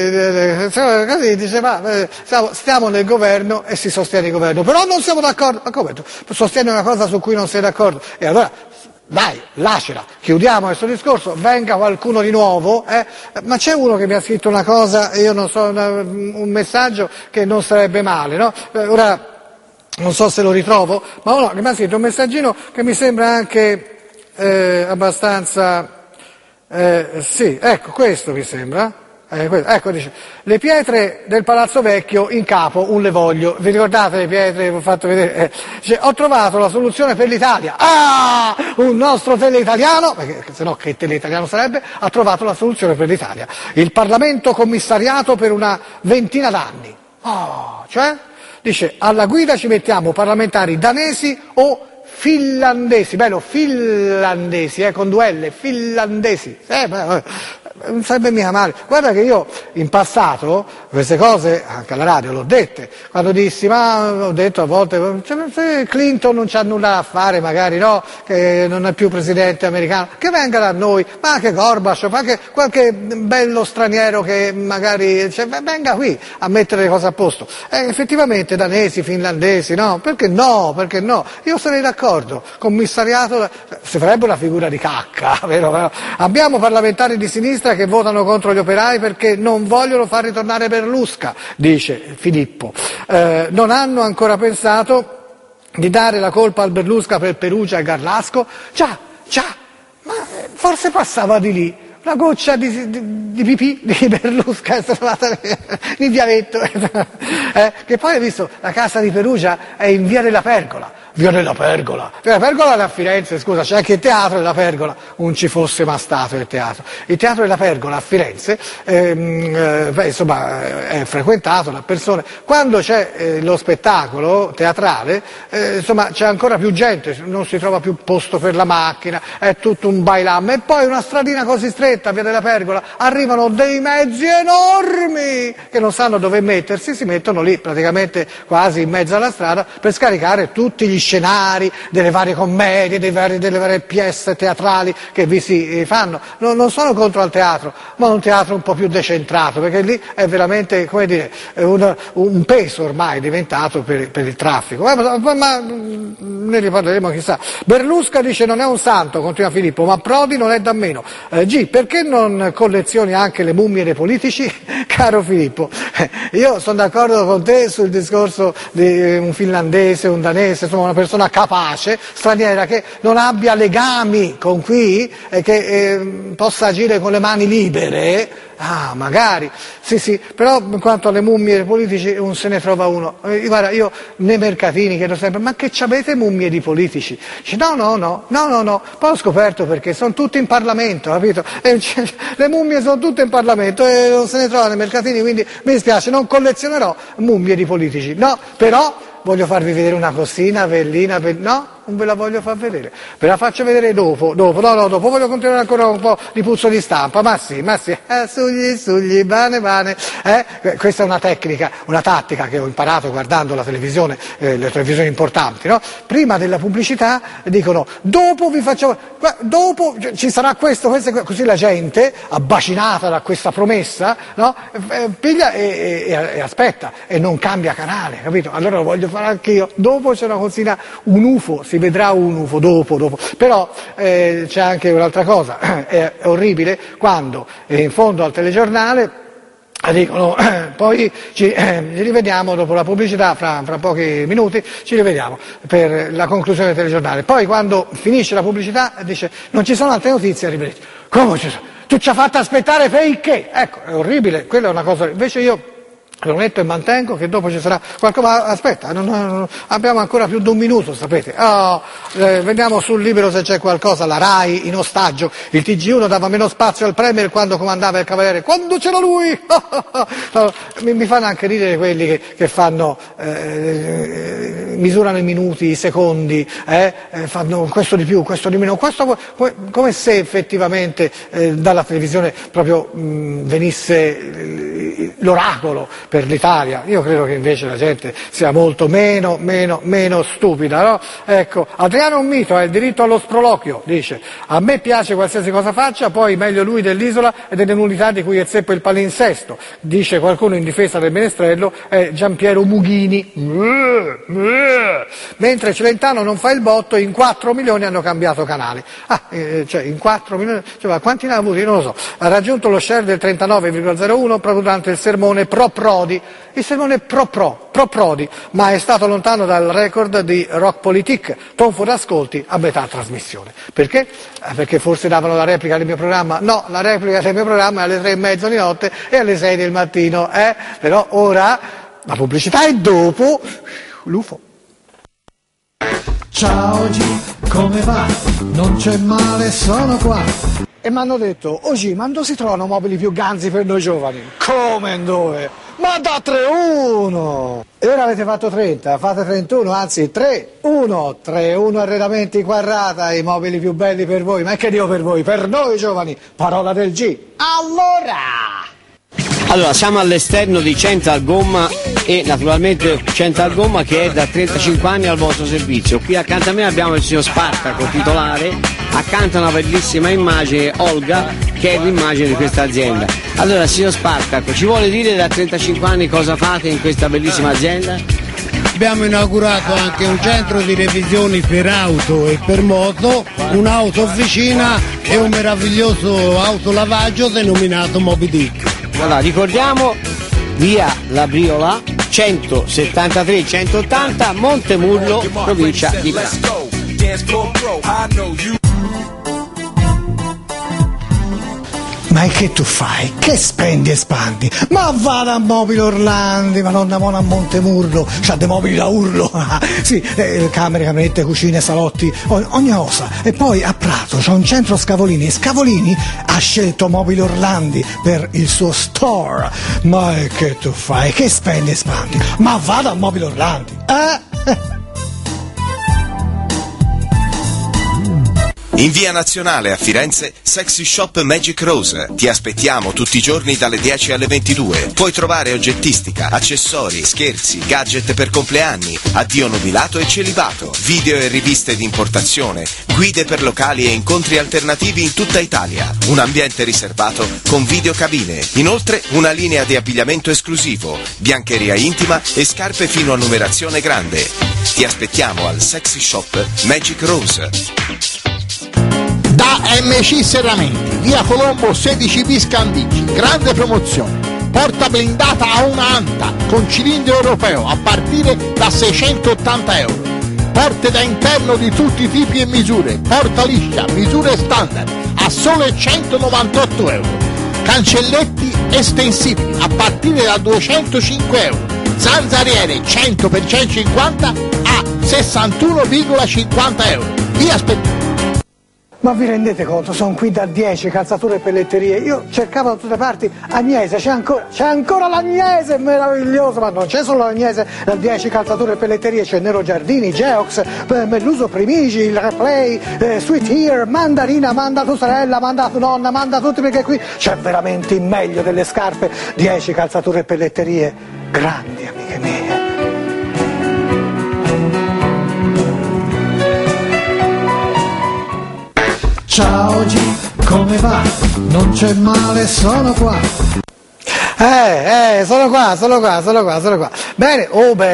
così dice, ma stiamo nel governo e si sostiene il governo, però non siamo d'accordo. Ma come? Sostiene una cosa su cui non sei d'accordo? E allora dai, lasciala, chiudiamo questo discorso, venga qualcuno di nuovo, ma c'è uno che mi ha scritto una cosa, io non so, un messaggio che non sarebbe male, no? Ora, non so se lo ritrovo, ma uno che mi ha scritto un messaggino che mi sembra anche abbastanza, sì, ecco, questo mi sembra, Ecco, dice, le pietre del Palazzo Vecchio in capo un le voglio. Vi ricordate le pietre che vi ho fatto vedere? Dice, ho trovato la soluzione per l'Italia. Ah, un nostro teleitaliano, perché se no che teleitaliano sarebbe, ha trovato la soluzione per l'Italia. Il Parlamento commissariato per una ventina d'anni. Cioè, dice, alla guida ci mettiamo parlamentari danesi o finlandesi, bello, finlandesi, con due L, finlandesi, non sarebbe mica male. Guarda che io in passato queste cose anche alla radio l'ho dette, quando dissi, ma ho detto a volte, se Clinton non c'ha nulla da fare, magari no, che non è più presidente americano, che venga da noi, ma anche Gorbaciov, anche qualche bello straniero che magari venga qui a mettere le cose a posto. Effettivamente danesi, finlandesi, no? Perché no? Perché no? Io sarei d'accordo, commissariato, si farebbe una figura di cacca, vero? Abbiamo parlamentari di sinistra che votano contro gli operai perché non vogliono far ritornare Berlusca, dice Filippo. Non hanno ancora pensato di dare la colpa al Berlusca per Perugia e Garlasco? Già, ma forse passava di lì. Una goccia di pipì di Berlusca è trovata di dialetto, che poi hai visto la casa di Perugia è in Via della Pergola. Via della Pergola è a Firenze, scusa, c'è anche il Teatro della Pergola, non ci fosse mai stato il Teatro della Pergola a Firenze, insomma è frequentato da persone, quando c'è lo spettacolo teatrale, insomma c'è ancora più gente, non si trova più posto per la macchina, è tutto un bailam, e poi una stradina così stretta, Via della Pergola, arrivano dei mezzi enormi che non sanno dove mettersi, si mettono lì praticamente quasi in mezzo alla strada per scaricare tutti gli scenari delle varie commedie, delle varie pièce teatrali che vi si fanno. Non sono contro al teatro, ma un teatro un po' più decentrato, perché lì è veramente, come dire, un peso ormai diventato per il traffico. Ma ne riparleremo chissà. Berlusca dice non è un santo, continua Filippo, ma Prodi non è da meno. Perché non collezioni anche le mummie dei politici? Caro Filippo, io sono d'accordo con te sul discorso di un finlandese, un danese, insomma una persona capace, straniera, che non abbia legami con qui e che possa agire con le mani libere, magari, sì, però quanto alle mummie dei politici non se ne trova uno. Guarda, io nei mercatini chiedo sempre, ma che c'avete mummie di politici? Dice, no, poi ho scoperto perché sono tutti in Parlamento, capito? Le mummie sono tutte in Parlamento e non se ne trova nei mercatini, quindi mi dispiace, non collezionerò mummie di politici, no, però voglio farvi vedere una cosina, bellina, no? Non ve la voglio far vedere, ve la faccio vedere dopo, voglio continuare ancora un po' di puzzo di stampa, ma sì, sugli, bane, questa è una tecnica, una tattica che ho imparato guardando la televisione, le televisioni importanti, no? Prima della pubblicità dicono, dopo ci sarà questo, così la gente, abbacinata da questa promessa, no? Piglia e aspetta, e non cambia canale, capito? Allora lo voglio fare anch'io, dopo c'è una cosina, un UFO, si vedrà un UFO dopo, però c'è anche un'altra cosa, è orribile quando in fondo al telegiornale dicono poi ci rivediamo dopo la pubblicità, fra pochi minuti ci rivediamo per la conclusione del telegiornale, poi quando finisce la pubblicità dice non ci sono altre notizie, arrivederci. Come ci sono? Tu ci hai fatto aspettare perché? Ecco, è orribile, quella è una cosa, invece io prometto e mantengo che dopo ci sarà qualcosa, ma aspetta, abbiamo ancora più di un minuto, sapete. Vediamo sul Libero se c'è qualcosa, la RAI in ostaggio, il TG1 dava meno spazio al Premier quando comandava il Cavaliere, quando c'era lui! Mi fanno anche ridere quelli che fanno, misurano i minuti, i secondi, fanno questo di più, questo di meno, questo come se effettivamente dalla televisione proprio venisse l'oracolo per l'Italia. Io credo che invece la gente sia molto meno stupida, no? Ecco, Adriano è un mito, ha il diritto allo sproloquio, dice, a me piace qualsiasi cosa faccia, poi meglio lui dell'Isola e delle nullità di cui è zeppo il palinsesto, dice qualcuno in difesa del Menestrello, è Giampiero Mughini. Mentre Celentano non fa il botto, in 4 milioni hanno cambiato canale. Cioè in 4 milioni, cioè, quanti ne ha avuti? Io non lo so. Ha raggiunto lo share del 39,01 proprio durante il sermone pro Prodi, il sermone pro Prodi, ma è stato lontano dal record di Rock Politique, tonfo d'ascolti a metà trasmissione. Perché? Perché forse davano la replica del mio programma? No, la replica del mio programma è alle 3:30 di notte e alle 6 del mattino, Però ora la pubblicità è dopo l'UFO. Ciao G, come va? Non c'è male, sono qua. E mi hanno detto, oggi, ma dove si trovano mobili più ganzi per noi giovani? Come e dove? Ma da 3-1! E ora avete fatto 30, fate 31, anzi 3-1 arredamenti Quarrata, i mobili più belli per voi, ma che Dio per voi, per noi giovani, parola del G. Allora, siamo all'esterno di Central Gomma e naturalmente Central Gomma che è da 35 anni al vostro servizio. Qui accanto a me abbiamo il signor Spartaco, titolare, accanto a una bellissima immagine, Olga, che è l'immagine di questa azienda. Allora, signor Spartaco, ci vuole dire da 35 anni cosa fate in questa bellissima azienda? Abbiamo inaugurato anche un centro di revisioni per auto e per moto, un'auto officina e un meraviglioso autolavaggio denominato Moby Dick. Allora, ricordiamo, via La Briola, 173-180, Montemurlo, provincia di Prato. Ma che tu fai? Che spendi e spandi? Ma vada a Mobili Orlandi, Madonna Mona a Montemurlo, c'ha dei mobili da urlo, sì, camere, camerette, cucine, salotti, ogni cosa. E poi a Prato c'è un centro Scavolini, e Scavolini ha scelto Mobili Orlandi per il suo store. Ma che tu fai? Che spendi e spandi? Ma vada a Mobili Orlandi, In via Nazionale a Firenze, Sexy Shop Magic Rose. Ti aspettiamo tutti i giorni dalle 10 alle 22. Puoi trovare oggettistica, accessori, scherzi, gadget per compleanni, addio nubilato e celibato, video e riviste di importazione, guide per locali e incontri alternativi in tutta Italia. Un ambiente riservato con videocabine. Inoltre una linea di abbigliamento esclusivo, biancheria intima e scarpe fino a numerazione grande. Ti aspettiamo al Sexy Shop Magic Rose. Da MC Serramenti, via Colombo 16 bis Candici, grande promozione, porta blindata a una anta con cilindro europeo a partire da 680 euro, porte da interno di tutti i tipi e misure, porta liscia, misure standard a sole 198 euro, cancelletti estensibili a partire da 205 euro, zanzariere 100 per 150 a 61,50 euro, vi aspettiamo. Ma vi rendete conto? Sono qui da 10, calzature e pelletterie. Io cercavo da tutte le parti Agnese, c'è ancora l'Agnese, meraviglioso, ma non c'è solo l'Agnese, da 10 calzature e pelletterie, c'è Nero Giardini, Geox, Melluso Primigi, il Replay, Sweet Ear, Mandarina, manda tua sorella, manda tua nonna, manda tutti, perché qui c'è veramente il meglio delle scarpe, 10 calzature e pelletterie, grandi amiche mie. Ciao G, come va? Non c'è male, sono qua. Sono qua. Bene,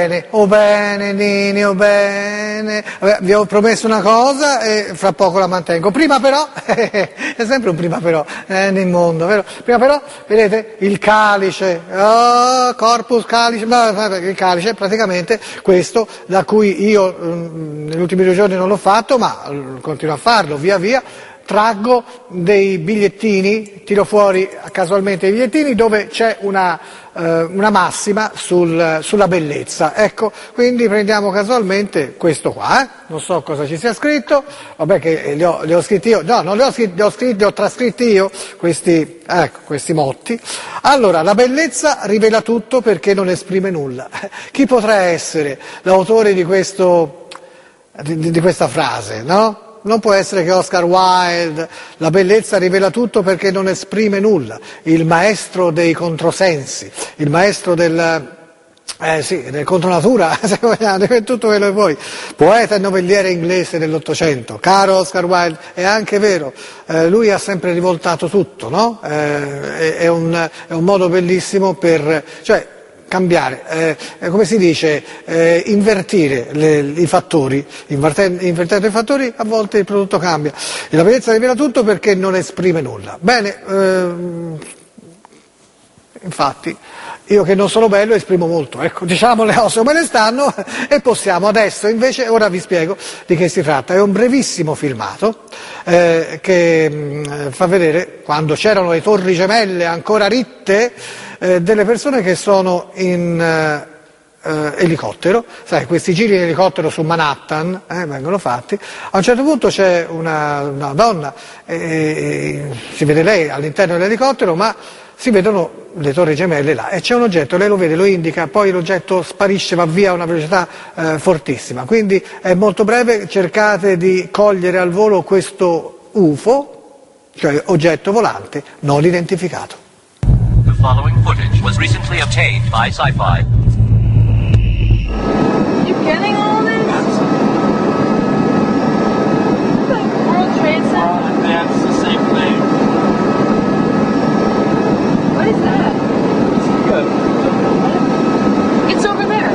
Nini, bene. Vabbè, vi ho promesso una cosa e fra poco la mantengo. Prima però, è sempre un prima però nel mondo, vero? Prima però, vedete, il calice, corpus calice, il calice è praticamente questo da cui io negli ultimi 2 giorni non l'ho fatto, ma continuo a farlo via via. Traggo dei bigliettini, tiro fuori casualmente i bigliettini dove c'è una massima sulla bellezza. Ecco, quindi prendiamo casualmente questo qua, non so cosa ci sia scritto, vabbè che li ho scritti io, no, non li ho trascritti io, questi motti. Allora, la bellezza rivela tutto perché non esprime nulla. Chi potrà essere l'autore di questa frase, no? Non può essere che Oscar Wilde, la bellezza rivela tutto perché non esprime nulla, il maestro dei controsensi, il maestro del contronatura, se vogliate, tutto quello che vuoi, poeta e novelliere inglese dell'Ottocento, caro Oscar Wilde, è anche vero, lui ha sempre rivoltato tutto, no? È un modo bellissimo per, cioè, cambiare, come si dice, invertire i fattori, invertendo i fattori a volte il prodotto cambia. E la bellezza rivela tutto perché non esprime nulla. Bene, infatti, io che non sono bello esprimo molto, ecco, diciamo le cose come ne stanno e possiamo adesso invece, ora vi spiego di che si tratta. È un brevissimo filmato che fa vedere quando c'erano le torri gemelle ancora ritte delle persone che sono in elicottero, sai, questi giri in elicottero su Manhattan vengono fatti. A un certo punto c'è una donna, si vede lei all'interno dell'elicottero, ma si vedono le torri gemelle là e c'è un oggetto, lei lo vede, lo indica, poi l'oggetto sparisce, va via a una velocità fortissima, quindi è molto breve, cercate di cogliere al volo questo UFO, cioè oggetto volante non identificato. The following footage was recently obtained by Sci-Fi. You getting all this? World Trade Center? That's the same thing. What is that? Good. It's over there.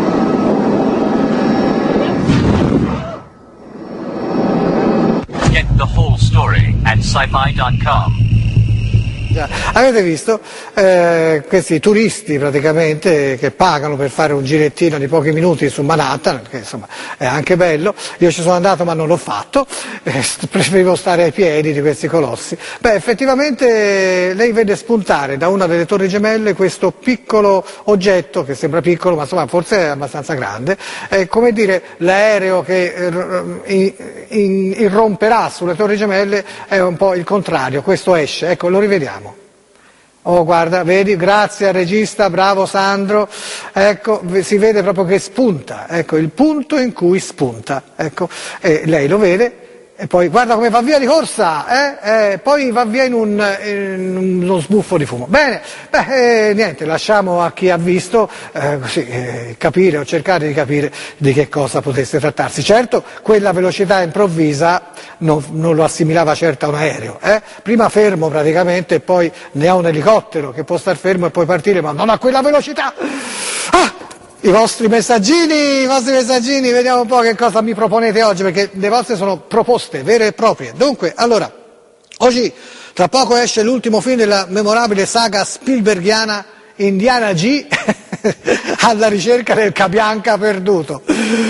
Get the whole story at sci-fi.com. Avete visto questi turisti praticamente che pagano per fare un girettino di pochi minuti su Manhattan, che insomma è anche bello. Io ci sono andato ma non l'ho fatto, preferivo stare ai piedi di questi colossi. Beh, effettivamente lei vede spuntare da una delle torri gemelle questo piccolo oggetto che sembra piccolo ma insomma forse è abbastanza grande, è come dire l'aereo che irromperà sulle torri gemelle è un po' il contrario, questo esce, ecco, lo rivediamo. Oh, guarda, vedi, grazie al regista, bravo Sandro, ecco, si vede proprio che spunta, ecco, il punto in cui spunta, ecco, e lei lo vede, e poi guarda come va via di corsa, poi va via in uno sbuffo di fumo. Bene, niente, lasciamo a chi ha visto così, capire o cercare di capire di che cosa potesse trattarsi. Certo, quella velocità improvvisa non lo assimilava certo a un aereo, prima fermo praticamente e poi ne ha un elicottero che può star fermo e poi partire, ma non a quella velocità. I vostri messaggini, vediamo un po' che cosa mi proponete oggi, perché le vostre sono proposte vere e proprie. Dunque, allora, oggi tra poco esce l'ultimo film della memorabile saga spielbergiana Indiana G alla ricerca del Cabianca perduto.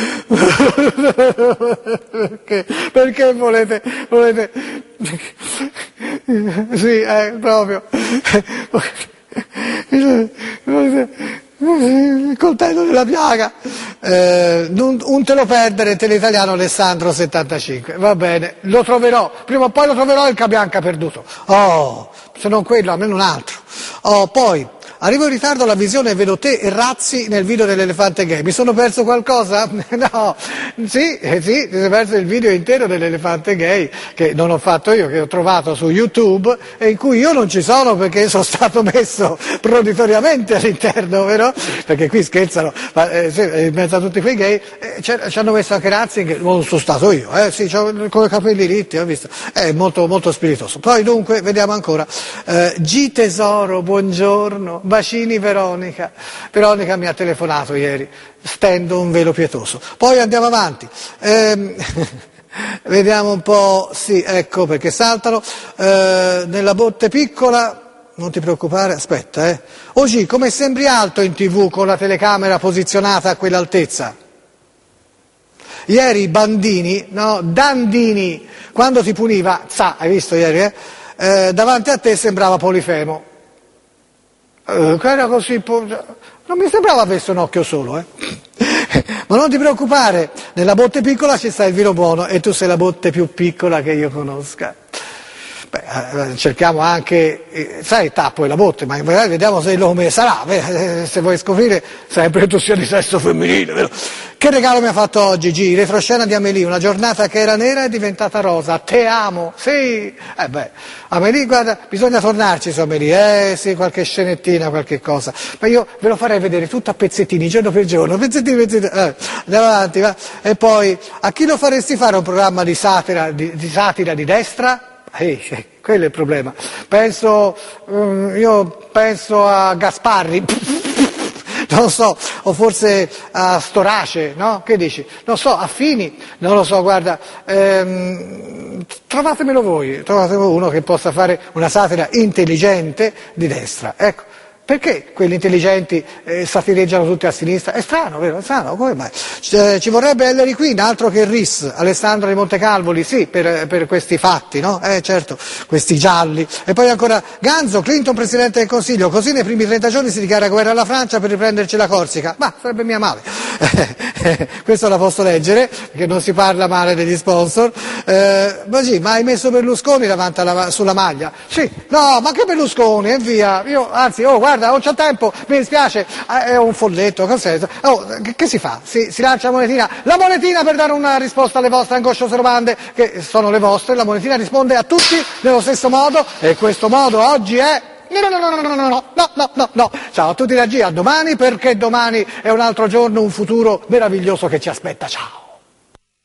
Perché volete sì, proprio il coltello della piaga, non te lo perdere, teleitaliano Alessandro 75, va bene, lo troverò, prima o poi lo troverò il Cabianca perduto, se non quello almeno un altro, poi arrivo in ritardo alla visione e vedo te e Razzi nel video dell'elefante gay. Mi sono perso qualcosa? No, sì, ti sei perso il video intero dell'elefante gay che non ho fatto io, che ho trovato su YouTube e in cui io non ci sono perché sono stato messo proditoriamente all'interno, vero? Perché qui scherzano, ma in mezzo a tutti quei gay ci hanno messo anche Razzi, che non sono stato io, sì, con i capelli ritti, ho visto, è molto, molto spiritoso. Poi dunque, vediamo ancora, G Tesoro, buongiorno. Bacini Veronica. Veronica mi ha telefonato ieri, stendo un velo pietoso. Poi andiamo avanti. Vediamo un po', sì, ecco perché saltano. Nella botte piccola, non ti preoccupare, aspetta. Oggi come sembri alto in TV con la telecamera posizionata a quell'altezza? Ieri i Bandini, no, Dandini, quando ti puniva, hai visto ieri, davanti a te sembrava Polifemo. Era così, non mi sembrava avesse un occhio solo, ma non ti preoccupare, nella botte piccola ci sta il vino buono e tu sei la botte più piccola che io conosca. Cerchiamo anche, sai, tappo e la botte, ma magari vediamo se come sarà, se vuoi scoprire sempre tu sia di sesso femminile, vero? Che regalo mi ha fatto oggi G? Retroscena di Amélie, una giornata che era nera è diventata rosa, te amo, sì, Amélie, guarda, bisogna tornarci su Amélie, sì, qualche scenettina, qualche cosa, ma io ve lo farei vedere tutto a pezzettini, giorno per giorno, pezzettini, andiamo avanti, va. E poi, a chi lo faresti fare un programma di satira di destra? Quello è il problema. Io penso a Gasparri, non so, o forse a Storace, no? Che dici? Non so, a Fini, non lo so, guarda, trovatemelo voi, trovatemi uno che possa fare una satira intelligente di destra. Ecco, Perché quelli intelligenti satireggiano tutti a sinistra? È strano, vero? È strano, come mai? Ci vorrebbe Hillary Quinn, altro che RIS, Alessandro di Montecalvoli, sì, per questi fatti, no? Certo, questi gialli. E poi ancora Ganzo, Clinton Presidente del Consiglio, così nei primi 30 giorni si dichiara guerra alla Francia per riprenderci la Corsica. Ma sarebbe mia male. Questo la posso leggere, perché non si parla male degli sponsor. Ma hai messo Berlusconi davanti sulla maglia? Sì, no, ma che Berlusconi, e via. Io, anzi, guarda, non c'ho tempo, mi dispiace, è un folletto, che si fa? Si lancia la monetina? La monetina per dare una risposta alle vostre angosciose domande, che sono le vostre, la monetina risponde a tutti nello stesso modo, e questo modo oggi è... No. Ciao a tutti da G, a domani, perché domani è un altro giorno, un futuro meraviglioso che ci aspetta, ciao.